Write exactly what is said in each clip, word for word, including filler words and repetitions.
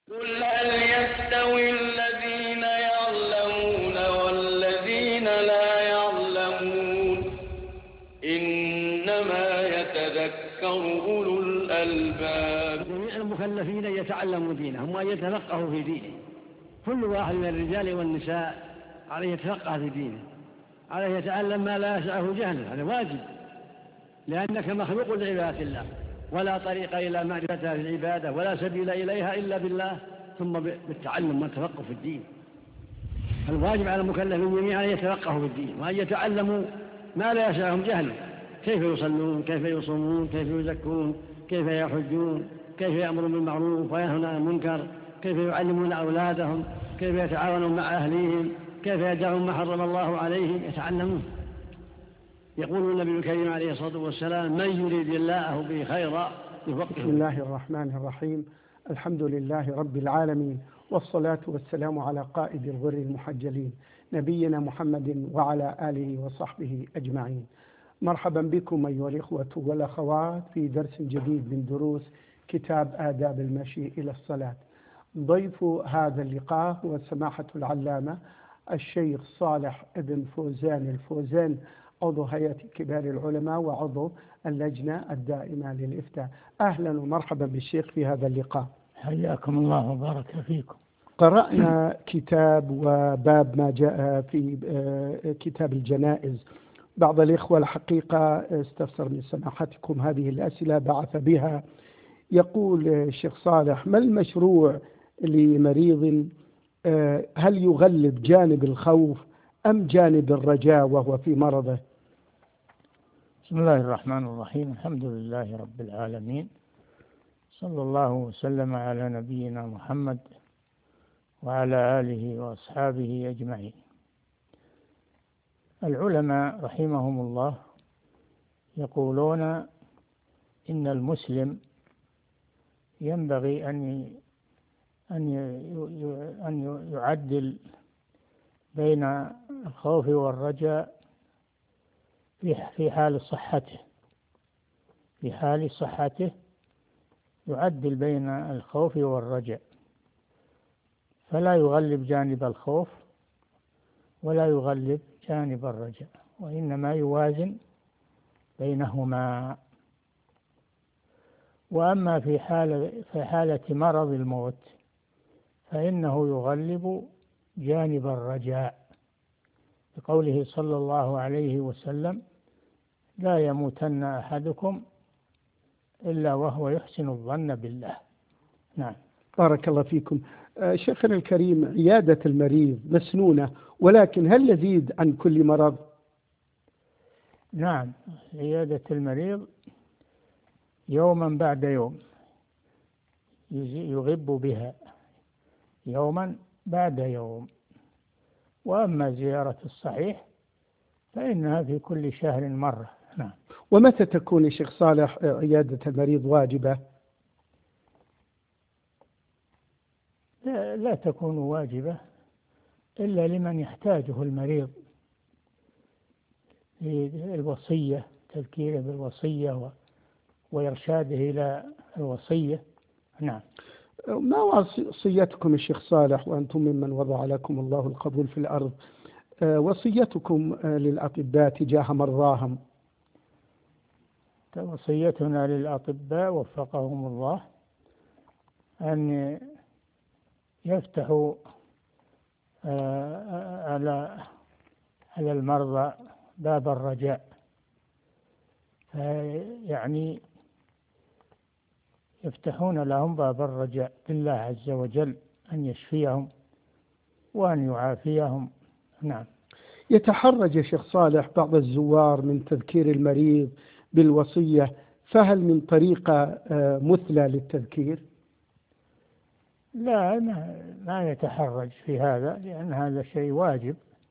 قل هل يستوي الذين يعلمون والذين لا يعلمون إنما يتذكر أولو الألباب. جميع المكلفين يتعلموا دينهم وأن يتفقهوا في دينهم. كل واحد من الرجال والنساء عليه يتفقه في دينه، عليه يتعلم ما لا يسعه جهله، هذا واجب، لأنك مخلوق لعبادة الله، ولا طريق إلى معرفتها في العبادة ولا سبيل إليها إلا بالله، ثم بالتعلم والتفقه في الدين. الواجب على المكلفين جميعا أن يتفقهوا في الدين وأن يتعلموا ما لا يسعهم جهله، كيف يصلون، كيف يصومون، كيف يزكون، كيف يحجون، كيف يأمرون بالمعروف وينهون عن المنكر، كيف يعلمون أولادهم، كيف يتعاونون مع أهليهم، كيف يدعون ما حرم الله عليهم، يتعلمون. يقول النبي الكريم عليه الصلاة والسلام: من يريد الله به خيرا يفقهه. بسم الله الرحمن الرحيم. الحمد لله رب العالمين، والصلاة والسلام على قائد الغر المحجلين نبينا محمد وعلى آله وصحبه أجمعين. مرحبا بكم أيها الإخوة والأخوات في درس جديد من دروس كتاب آداب المشي إلى الصلاة. ضيف هذا اللقاء هو سماحة العلامة الشيخ صالح بن فوزان الفوزان، عضو هيئة كبار العلماء وعضو اللجنة الدائمة للإفتاء. أهلا ومرحبا بالشيخ في هذا اللقاء. حياكم الله وبارك فيكم. قرأنا كتاب وباب ما جاء في كتاب الجنائز. بعض الإخوة الحقيقة استفسر من سماحتكم هذه الأسئلة بعث بها. يقول الشيخ صالح: ما المشروع لمريض؟ هل يغلب جانب الخوف أم جانب الرجاء وهو في مرضه؟ بسم الله الرحمن الرحيم. الحمد لله رب العالمين، صلى الله وسلم على نبينا محمد وعلى آله وأصحابه أجمعين. العلماء رحمهم الله يقولون إن المسلم ينبغي أن أن يعدل بين الخوف والرجاء في حال صحته. في حال صحته يعدل بين الخوف والرجاء، فلا يغلب جانب الخوف ولا يغلب جانب الرجاء، وإنما يوازن بينهما. وأما في حالة في حالة مرض الموت فإنه يغلب جانب الرجاء، بقوله صلى الله عليه وسلم: لا يموتن أحدكم إلا وهو يحسن الظن بالله. نعم. بارك الله فيكم. شيخنا الكريم، عيادة المريض مسنونة، ولكن هل يزيد عن كل مرض؟ نعم، عيادة المريض يوما بعد يوم يغب بها يوما بعد يوم. وأما زيارة الصحيح فإنها في كل شهر مرة. نعم. ومتى تكون يا شيخ صالح عيادة المريض واجبة؟ لا, لا تكون واجبة إلا لمن يحتاجه المريض، للوصية، تذكيره بالوصية وإرشاده إلى الوصية. نعم. ما وصيتكم يا شيخ صالح وأنتم ممن وضع لكم الله القبول في الأرض، وصيتكم للأطباء تجاه مرضاهم؟ وصيتنا للأطباء وفقهم الله أن يفتحوا على على المرضى باب الرجاء، يعني يفتحون لهم باب الرجاء بالله عز وجل أن يشفيهم وأن يعافيهم. نعم. يتحرج يا شيخ صالح بعض الزوار من تذكير المريض بالوصية، فهل من طريقة مثلى للتذكير؟ لا، ما يتحرج في هذا، لأن هذا شيء واجب،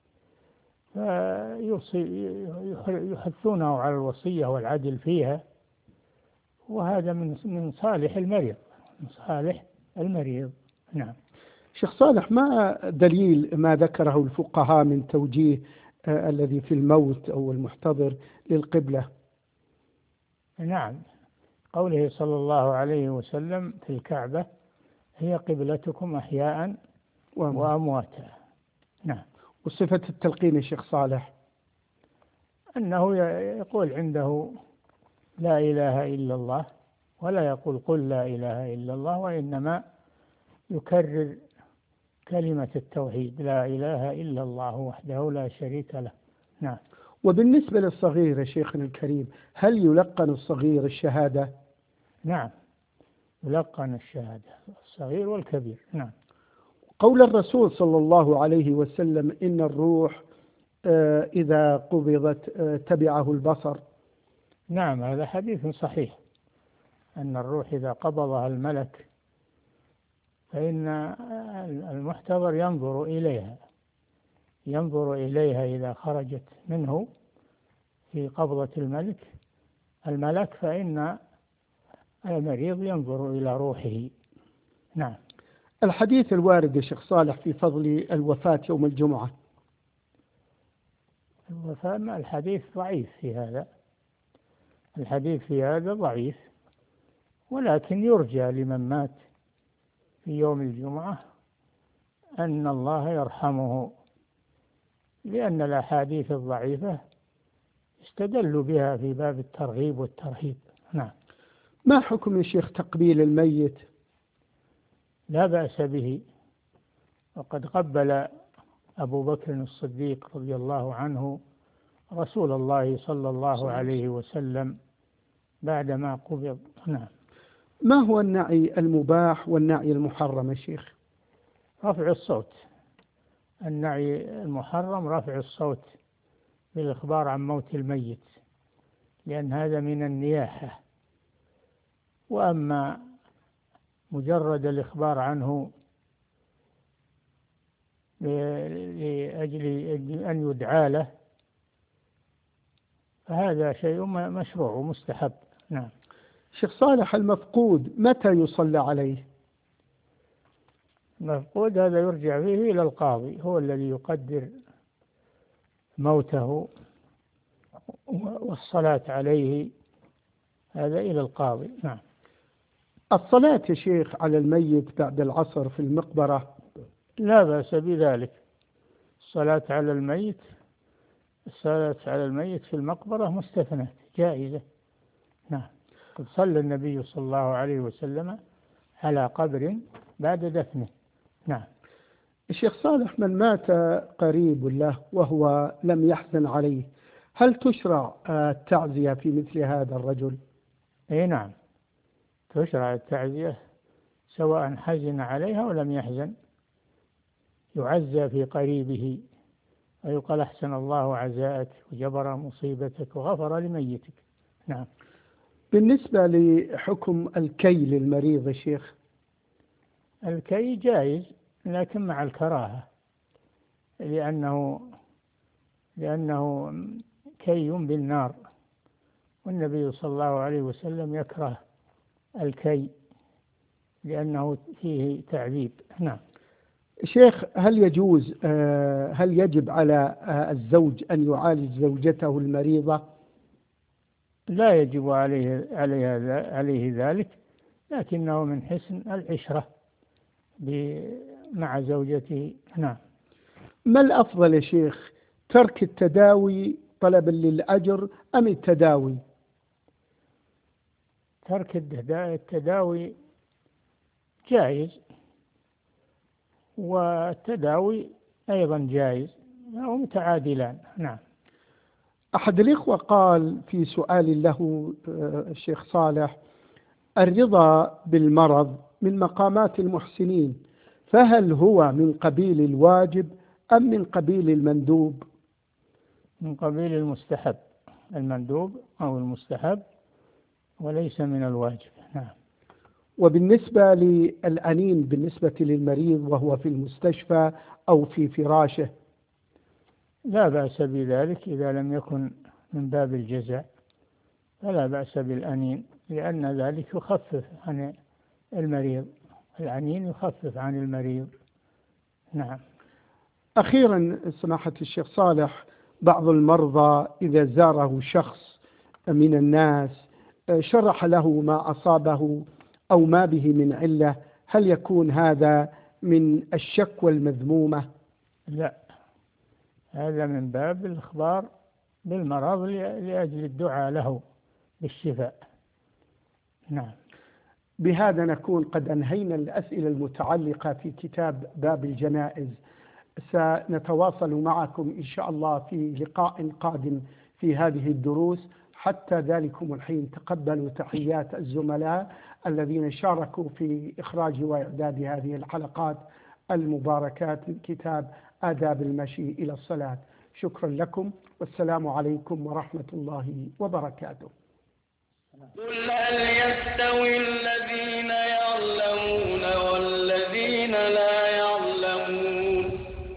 فيحثونه على الوصية والعدل فيها، وهذا من من صالح المريض من صالح المريض. نعم. شيخ صالح، ما دليل ما ذكره الفقهاء من توجيه آه الذي في الموت أو المحتضر للقبلة؟ نعم، قوله صلى الله عليه وسلم في الكعبة: هي قبلتكم أحياء وأمواتا. نعم. وصفة التلقين يا شيخ صالح؟ أنه يقول عنده لا إله إلا الله، ولا يقول قل لا إله إلا الله، وإنما يكرر كلمة التوحيد لا إله إلا الله وحده لا شريك له. نعم. وبالنسبة للصغير يا شيخنا الكريم، هل يلقن الصغير الشهادة؟ نعم، يلقن الشهادة الصغير والكبير. نعم. قول الرسول صلى الله عليه وسلم إن الروح إذا قبضت تبعه البصر. نعم، هذا حديث صحيح، أن الروح إذا قبضها الملك فإن المحتضر ينظر إليها ينظر إليها إذا خرجت منه في قبضة الملك الملك فإن المريض ينظر إلى روحه. نعم. الحديث الوارد يا شيخ صالح في فضل الوفاة يوم الجمعة. الوفاة الحديث ضعيف في هذا الحديث في هذا ضعيف، ولكن يرجى لمن مات في يوم الجمعة أن الله يرحمه، لأن الأحاديث الضعيفة استدلوا بها في باب الترغيب والترهيب. نعم. ما حكم يا شيخ تقبيل الميت؟ لا بأس به، وقد قبل أبو بكر الصديق رضي الله عنه رسول الله صلى الله عليه وسلم بعدما قبض. نعم. ما هو النعي المباح والنعي المحرم يا شيخ؟ رفع الصوت. النعي المحرم رفع الصوت بالإخبار عن موت الميت، لأن هذا من النياحة. وأما مجرد الإخبار عنه لأجل أن يدعى له فهذا شيء مشروع ومستحب. نعم. شيخ صالح، المفقود متى يصلى عليه؟ المفقود هذا يرجع فيه إلى القاضي، هو الذي يقدر موته، والصلاة عليه هذا إلى القاضي. نعم. الصلاة يا شيخ على الميت بعد العصر في المقبرة لا بأس بذلك. الصلاة على الميت الصلاة على الميت في المقبرة مستثناة جائزة. نعم. قد صلى النبي صلى الله عليه وسلم على قبر بعد دفنه. نعم. الشيخ صالح، من مات قريب له وهو لم يحزن عليه، هل تشرع التعزية في مثل هذا الرجل؟ اي نعم، تشرع التعزية سواء حزن عليها ولم يحزن، يعزى في قريبه ويقال أحسن الله عزاءك وجبر مصيبتك وغفر لميتك. نعم. بالنسبة لحكم الكي للمريض يا شيخ؟ الكي جائز لكن مع الكراهة، لأنه لأنه كي بالنار، والنبي صلى الله عليه وسلم يكره الكي لأنه فيه تعذيب. نعم. شيخ، هل يجوز هل يجب على الزوج أن يعالج زوجته المريضة؟ لا يجب عليه عليه عليه ذلك، لكنه من حسن العشرة مع زوجته. نعم. ما الأفضل يا شيخ، ترك التداوي طلبا للأجر أم التداوي؟ ترك التداوي جائز، والتداوي أيضا جائز، أو متعادلان. نعم. أحد الإخوة قال في سؤال له الشيخ صالح: الرضا بالمرض من مقامات المحسنين، فهل هو من قبيل الواجب أم من قبيل المندوب؟ من قبيل المستحب، المندوب أو المستحب، وليس من الواجب. نعم. وبالنسبة للأنين بالنسبة للمريض وهو في المستشفى أو في فراشه؟ لا بأس بذلك إذا لم يكن من باب الجزع، فلا بأس بالأنين، لأن ذلك يخفف عن المريض، الأنين يخفف عن المريض. نعم. أخيرا سماحة الشيخ صالح، بعض المرضى إذا زاره شخص من الناس شرح له ما أصابه أو ما به من علة، هل يكون هذا من الشكوى المذمومة؟ لا، هذا من باب الإخبار بالمرض لأجل الدعاء له بالشفاء. نعم. بهذا نكون قد أنهينا الأسئلة المتعلقة في كتاب باب الجنائز. سنتواصل معكم إن شاء الله في لقاء قادم في هذه الدروس. حتى ذلكم الحين تقبلوا تحيات الزملاء الذين شاركوا في إخراج وإعداد هذه الحلقات المباركات من كتاب آداب المشي إلى الصلاة. شكرا لكم والسلام عليكم ورحمة الله وبركاته. قل هل يستوي الذين يعلمون والذين لا يعلمون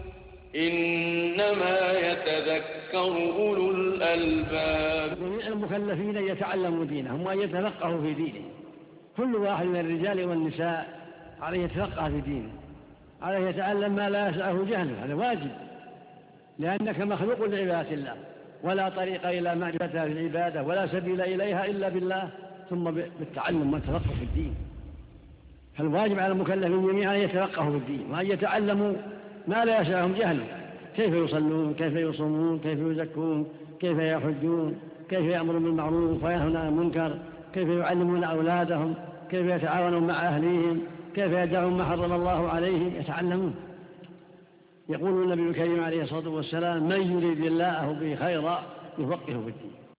إنما يتذكر أولو الألباب. جميع المكلفين يتعلموا دينهم وأن يتفقهوا في دينه. كل واحد من الرجال والنساء عليه يتفقه في دينه، عليه يتعلم ما لا يسعه جهله، هذا واجب، لأنك مخلوق لعبادة الله، ولا طريق إلى معرفتها في العبادة ولا سبيل إليها إلا بالله، ثم بالتعلم والتفقه في الدين. فالواجب على المكلفين جميعا أن يتفقهوا في الدين وأن يتعلموا ما لا يسعهم جهله، كيف يصلون، كيف يصومون، كيف يزكون، كيف يحجون، كيف يأمرون بالمعروف وينهون عن المنكر، كيف يعلمون أولادهم، كيف يتعاونون مع أهليهم، كيف يدعون ما حرم الله عليهم، يتعلمون. يقول النبي الكريم عليه الصلاة والسلام: من يريد الله به خيرا يفقهه في الدين.